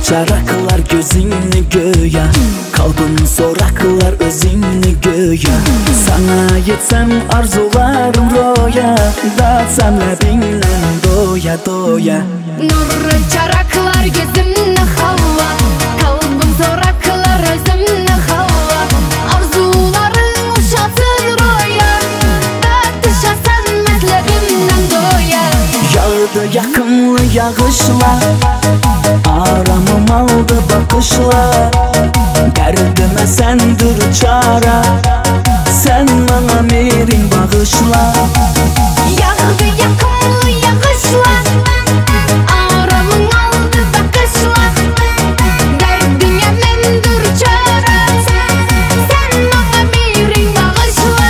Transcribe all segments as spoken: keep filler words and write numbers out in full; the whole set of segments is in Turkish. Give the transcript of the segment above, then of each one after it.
Çaraklar gözünü göğe, kalbim soraklar özünü göğe. Sana yetsem arzularım roya, dağıtsam lebinle doya doya. Nurlu çaraklar gözümne hava, kalbim soraklar özümne hava. Arzuların uşasın roya, dağıtışasan metlebimden doya. Yağdı yakımlı yağışlar, aramım aldı bakışlar. Derdime sendir çare, sen bana merin bağışla. Yağdı yakımlı yağışlar, aramın aldı bakışlar. Derdine mendir çare, sen bana merin bağışla.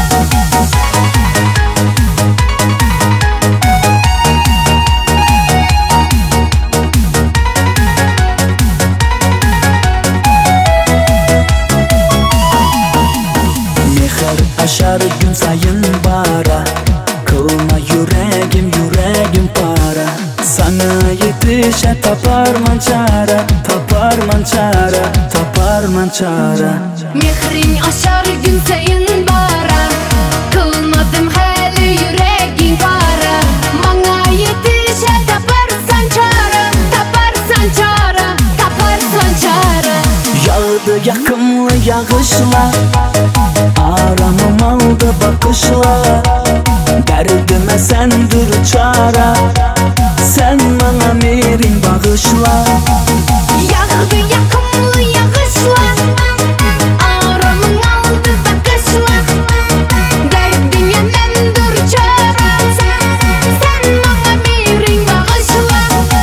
Aşar gün sayın bara, kılma yüreğim yüreğim para. Sana yetişe taparman çare, taparman çare, taparman çare. Mehrin aşar gün sayın bara, kılmadım hali yüreğin bara. Bana yetişe taparsan çare, taparsan çare, taparsan çare. Yağdı yakımlı yağışlar, aramım aldı bakışlar. Derdime sendir çare, sen bana merin bağışla. Yağdı yakımlı yağışlar, aramın aldı bakışlar. Derdine mendir çare, sen bana merin bağışla.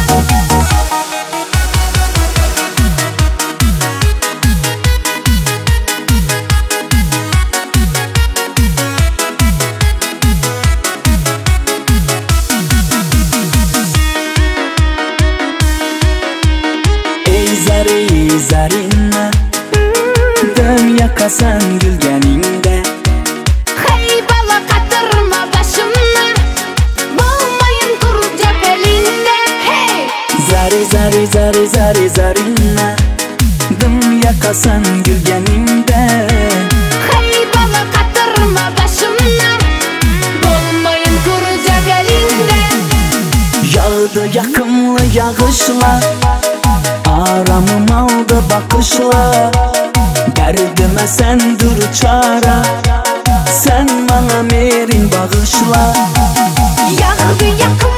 Zari zarine, dünya kasan gülgeninde. Hey bala katırma başımla, bulmayın kuracak elinde. Hey! Zari zari zari zari zarine, dünya kasan gülgeninde. Hey bala katırma başımla, bulmayın kuracak elinde. Yağdı yakımlı yağışlar, aramım aldı bakışlar. Derdime sendir çare, sen bana merin bağışla. Yağdı yakın